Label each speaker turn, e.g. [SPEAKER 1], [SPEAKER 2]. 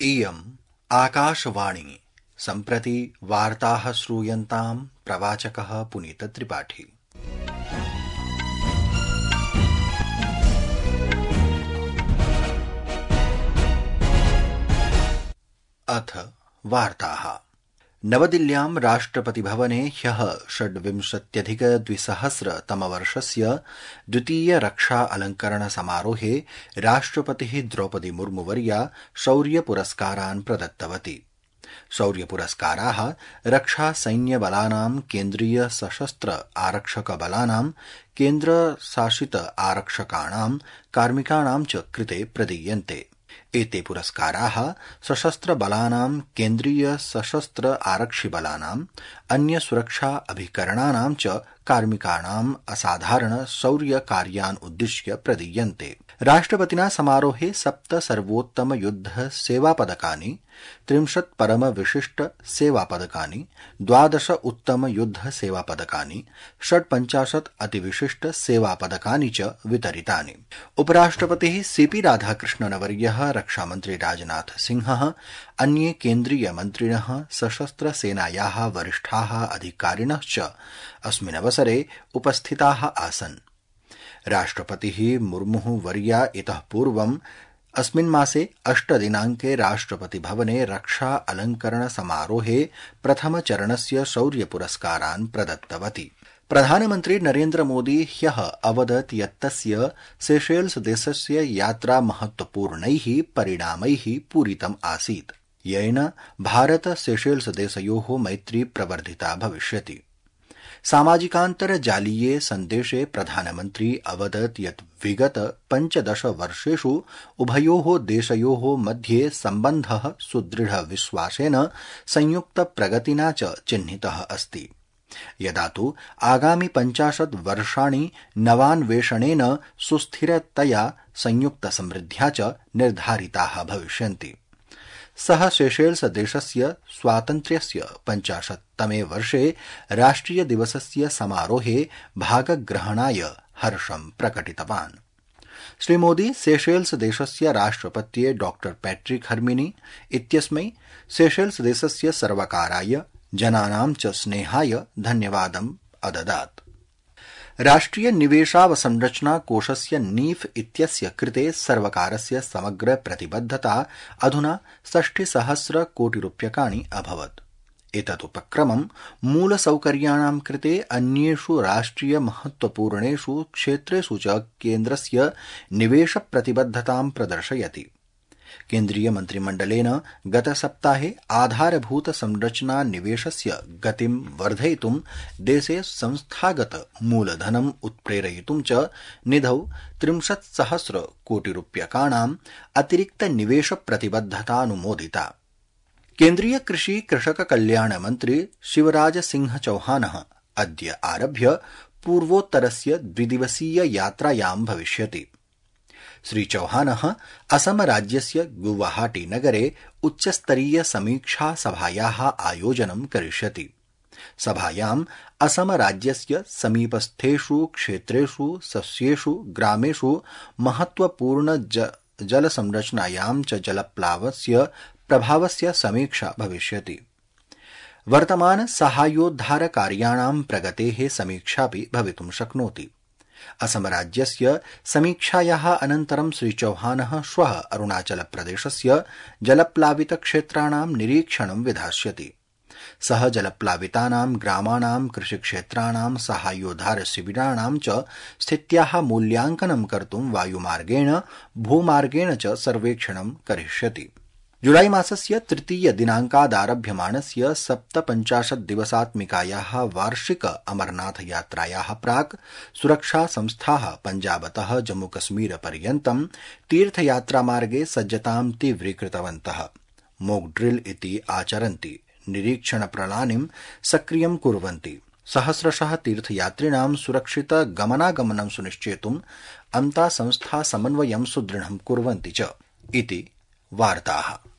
[SPEAKER 1] इयम् आकाशवाणी सम्प्रति वार्ताः श्रूयन्ताम् प्रवाचकः पुनीतत्रिपाठी। अथ वार्ताः। नवदिल्ल्यां राष्ट्रपतिभवने ह्यः 26,200 द्वितीय रक्षा अलङ्करण समारोहे राष्ट्रपतिः द्रौपदी मुर्मुवर्या शौर्यपुरस्कारान् प्रदत्तवती। शौर्यपुरस्काराः रक्षा सैन्यबलानां, केन्द्रीय सशस्त्र आरक्षक बलानां, केन्द्रशासित आरक्षकाणां, कार्मिकाणां च कृते प्रदीयन्ते। एते पुरस्काराः सशस्त्र बलानां, केन्द्रीय सशस्त्र आरक्षि बलानां, अन्य सुरक्षा अभिकरणानां च कार्मिकाणाम् असाधारण शौर्य कार्यान् उद्दिश्य प्रदीयन्ते। राष्ट्रपतिना समारोहे 7 सर्वोत्तम युद्ध सेवा पदकानि, 30 परम विशिष्ट सेवा पदकानि, 12 उत्तम युद्ध सेवा पदकानि, 56 अतिविशिष्ट सेवा पदकानि च वितरितानि। उपराष्ट्रपतिः सीपी राधाकृष्णनवर्यः, रक्षामन्त्री राजनाथ सिंहः, अन्ये केन्द्रीय मन्त्रिणः, सशस्त्र सेनायाः वरिष्ठाः अधिकारिणः च अस्मिन् अवसरे उपस्थिताः आसन्। राष्ट्रपतिः मुर्मुः वर्या इतः पूर्वम् अस्मिन् मासे 8 दिनाङ्के राष्ट्रपतिभवने रक्षा अलङ्करण समारोहे प्रथमचरणस्य शौर्यपुरस्कारान् प्रदत्तवती। प्रधानमन्त्री नरेन्द्र मोदी ह्यः अवदत् यत् तस्य सेशेल्स् देशस्य यात्रा महत्वपूर्णैः परिणामैः पूरितम् आसीत्, येन भारत सेशेल्स् देशयोः मैत्री प्रवर्धिता भविष्यति। सामाजिकान्तर्जालीये सन्देशे प्रधानमन्त्री अवदत् यत् विगत 15 वर्षेषु उभयोः देशयोः मध्ये सम्बन्धः सुदृढविश्वासेन, संयुक्त प्रगतिना च चिह्नितः अस्ति। यदा तु आगामि 50 वर्षाणि नवान्वेषणेन, सुस्थिरतया, संयुक्तसमृद्ध्या च निर्धारिताः भविष्यन्ति। सः सेशेल्स् देशस्य स्वातन्त्र्यस्य 50तमे वर्षे राष्ट्रियदिवसस्य समारोहे भागग्रहणाय हर्षं प्रकटितवान्। श्रीमोदी सेशेल्स् देशस्य राष्ट्रपत्ये डॉ पैट्रिक हर्मिनी इत्यस्मै सेशेल्स् देशस्य सर्वकाराय, जनानां च स्नेहाय धन्यवादम् अददात्। राष्ट्रिय निवेशावसंरचना कोषस्य नीफ् इत्यस्य कृते सर्वकारस्य समग्र प्रतिबद्धता अधुना 60,000 कोटिरूप्यकाणि अभवत्। एतदुपक्रमं मूलसौकर्याणां कृते अन्येषु राष्ट्रिय महत्वपूर्णेषु क्षेत्रेषु च केन्द्रस्य निवेशप्रतिबद्धतां प्रदर्शयति। केन्द्रीय मन्त्रिमण्डलेन गतसप्ताहे आधारभूत संरचना निवेशस्य गतिं वर्धयितुं, देशे संस्थागत मूलधनम् उत्प्रेरयितुं च निधौ 30,000 कोटिरूप्यकाणाम् अतिरिक्त निवेश प्रतिबद्धतानुमोदिता। केन्द्रीय कृषि कृषक कल्याण मन्त्री शिवराज सिंह चौहानः अद्य आरभ्य पूर्वोत्तरस्य 2 दिवसीय यात्रायां भविष्यति। श्री चौहानः असम राज्यस्य गुवाहाटी नगरे उच्चस्तरीय समीक्षा सभायाः आयोजनं करिष्यति। सभायाम् असम राज्यस्य समीपस्थेषु क्षेत्रेषु, सस्येषु, ग्रामेषु महत्वपूर्ण जलसंरचनायां च जलप्लावस्य प्रभावस्य समीक्षा भविष्यति। वर्तमान साहाय्योद्धार कार्याणां प्रगतेः समीक्षापि भवितुं शक्नोति। असम राज्यस्य समीक्षायाः अनन्तरं श्री चौहानः श्वः अरुणाचलप्रदेशस्य जलप्लावितक्षेत्राणां निरीक्षणं विधास्यति। सः जलप्लावितानां ग्रामाणां, कृषिक्षेत्राणां, साहाय्योद्धार शिबिराणां च स्थित्याः मूल्यांकनं कर्तुं वायुमार्गेण, भूमार्गेण च सर्वेक्षणं करिष्यति। जुलाई मासस्य 3 दिनाङ्कादारभ्यमाणस्य 57 दिवसात्मिकायाः वार्षिक अमरनाथ यात्रायाः प्राक् सुरक्षा संस्थाः पञ्जाबतः जम्मूकश्मीर पर्यन्तं तीर्थयात्रामार्गे सज्जतां तीव्रीकृतवन्तः। मोक ड्रिल इति आचरन्ति, निरीक्षणप्रणालीं सक्रियं कुर्वन्ति, सहस्रशः तीर्थयात्रिणां सुरक्षित गमनागमनं सुनिश्चेतुम् अन्ता संस्था समन्वयं सुदृढं कुर्वन्ति च इति वार्ताः।